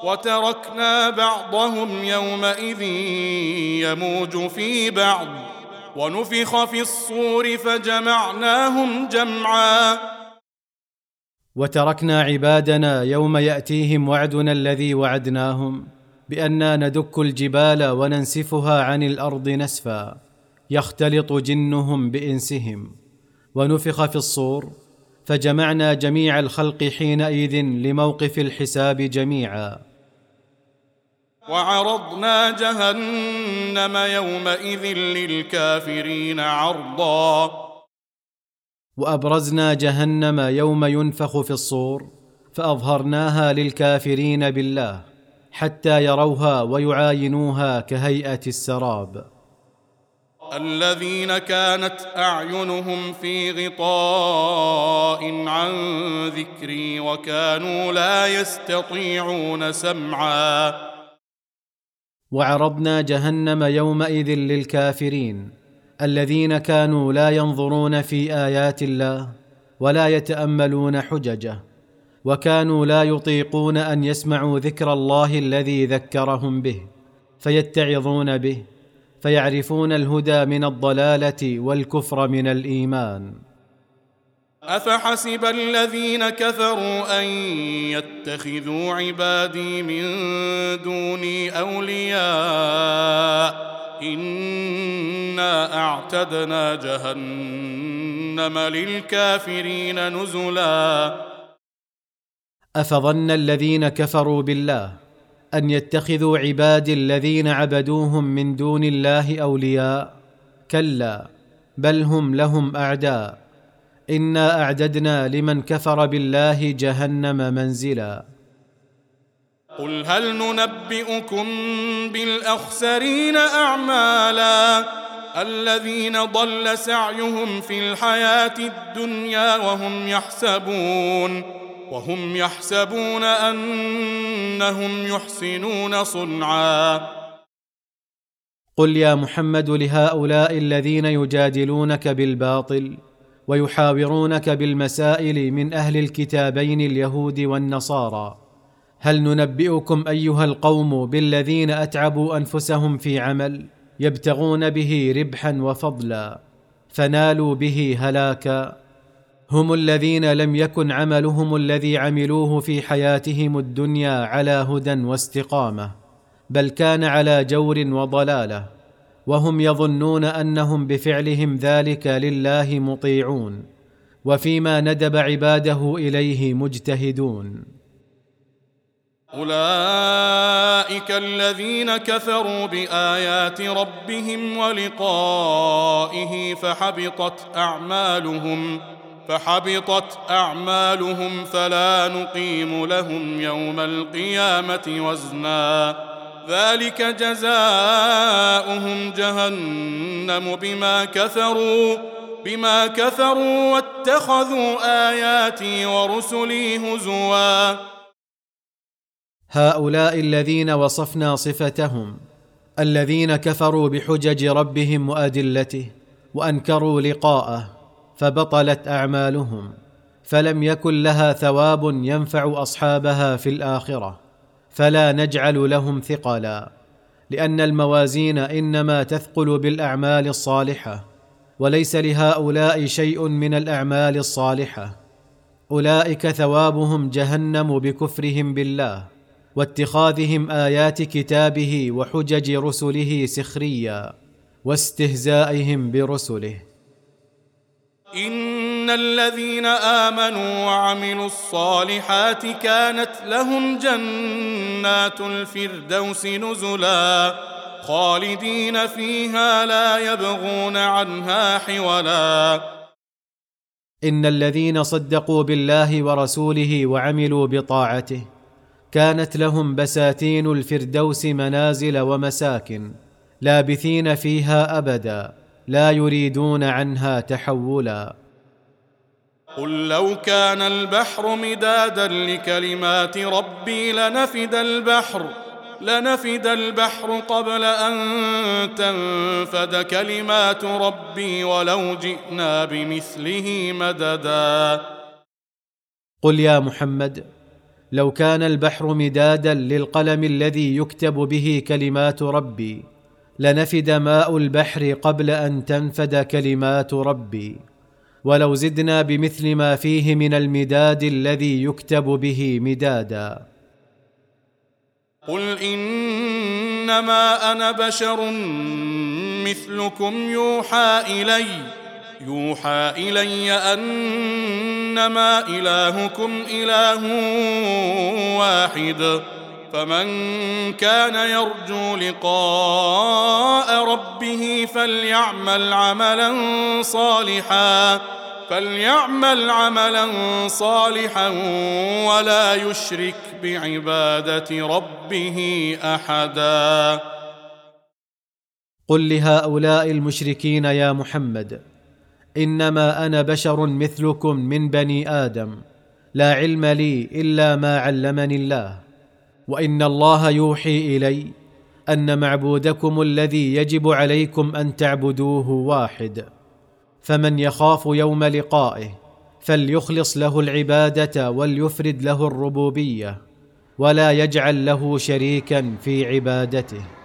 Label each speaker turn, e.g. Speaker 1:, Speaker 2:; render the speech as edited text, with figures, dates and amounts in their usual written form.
Speaker 1: وتركنا بعضهم يومئذ يموج في بعض ونفخ في الصور فجمعناهم جمعا.
Speaker 2: وتركنا عبادنا يوم يأتيهم وعدنا الذي وعدناهم بأننا ندك الجبال وننسفها عن الأرض نسفا يختلط جنهم بإنسهم، ونفخ في الصور فجمعنا جميع الخلق حينئذ لموقف الحساب جميعا.
Speaker 1: وعرضنا جهنم يومئذ للكافرين عرضا.
Speaker 2: وأبرزنا جهنم يوم ينفخ في الصور فأظهرناها للكافرين بالله حتى يروها ويعاينوها كهيئة السراب.
Speaker 1: الذين كانت أعينهم في غطاء عن ذكري وكانوا لا يستطيعون سمعا.
Speaker 2: وعرضنا جهنم يومئذ للكافرين الذين كانوا لا ينظرون في آيات الله ولا يتأملون حججه، وكانوا لا يطيقون أن يسمعوا ذكر الله الذي ذكرهم به فيتعظون به فيعرفون الهدى من الضلالة والكفر من الإيمان.
Speaker 1: أفحسب الذين كفروا أن يتخذوا عبادي من دوني أولياء إنا أعتدنا جهنم للكافرين نزلا.
Speaker 2: أفظن الذين كفروا بالله أن يتخذوا عبادي الذين عبدوهم من دون الله أولياء؟ كلا، بل هم لهم أعداء. إنا أعددنا لمن كفر بالله جهنم منزلا.
Speaker 1: قل هل ننبئكم بالأخسرين أعمالا الذين ضل سعيهم في الحياة الدنيا وهم يحسبون أنهم يحسنون صنعا.
Speaker 2: قل يا محمد لهؤلاء الذين يجادلونك بالباطل ويحاورونك بالمسائل من أهل الكتابين اليهود والنصارى، هل ننبئكم أيها القوم بالذين أتعبوا أنفسهم في عمل يبتغون به ربحا وفضلا فنالوا به هلاكا؟ هم الذين لم يكن عملهم الذي عملوه في حياتهم الدنيا على هدى واستقامة، بل كان على جور وضلالة، وهم يظنون أنهم بفعلهم ذلك لله مطيعون، وفيما ندب عباده إليه مجتهدون.
Speaker 1: أولئك الذين كفروا بآيات ربهم ولقائه فحبطت أعمالهم فلا نقيم لهم يوم القيامة وزنا. ذلك جزاؤهم جهنم بما كفروا واتخذوا آياتي ورسلي هزوا.
Speaker 2: هؤلاء الذين وصفنا صفتهم الذين كفروا بحجج ربهم وأدلته وأنكروا لقاءه فبطلت أعمالهم، فلم يكن لها ثواب ينفع أصحابها في الآخرة، فلا نجعل لهم ثقلا، لأن الموازين إنما تثقل بالأعمال الصالحة، وليس لهؤلاء شيء من الأعمال الصالحة. أولئك ثوابهم جهنم بكفرهم بالله واتخاذهم آيات كتابه وحجج رسله سخريا واستهزائهم برسله.
Speaker 1: إن الذين آمنوا وعملوا الصالحات كانت لهم جنات الفردوس نزلا خالدين فيها لا يبغون عنها حولا.
Speaker 2: إن الذين صدقوا بالله ورسوله وعملوا بطاعته كانت لهم بساتين الفردوس منازل ومساكن لابثين فيها أبدا لا يريدون عنها تحولا.
Speaker 1: قل لو كان البحر مدادا لكلمات ربي لنفد البحر قبل أن تنفد كلمات ربي ولو جئنا بمثله مددا.
Speaker 2: قل يا محمد لو كان البحر مدادا للقلم الذي يكتب به كلمات ربي لنفد ماء البحر قبل أن تنفد كلمات ربي، ولو زدنا بمثل ما فيه من المداد الذي يكتب به مدادا.
Speaker 1: قل إنما أنا بشر مثلكم يوحى إلي أنما إلهكم إله واحد، فمن كان يرجو لقاء ربه فليعمل عملا صالحا ولا يشرك بعبادة ربه أحدا.
Speaker 2: قل لهؤلاء المشركين يا محمد: إنما أنا بشر مثلكم من بني آدم، لا علم لي إلا ما علمني الله، وإن الله يوحي إلي أن معبودكم الذي يجب عليكم أن تعبدوه واحد، فمن يخاف يوم لقائه فليخلص له العبادة وليفرد له الربوبية، ولا يجعل له شريكا في عبادته.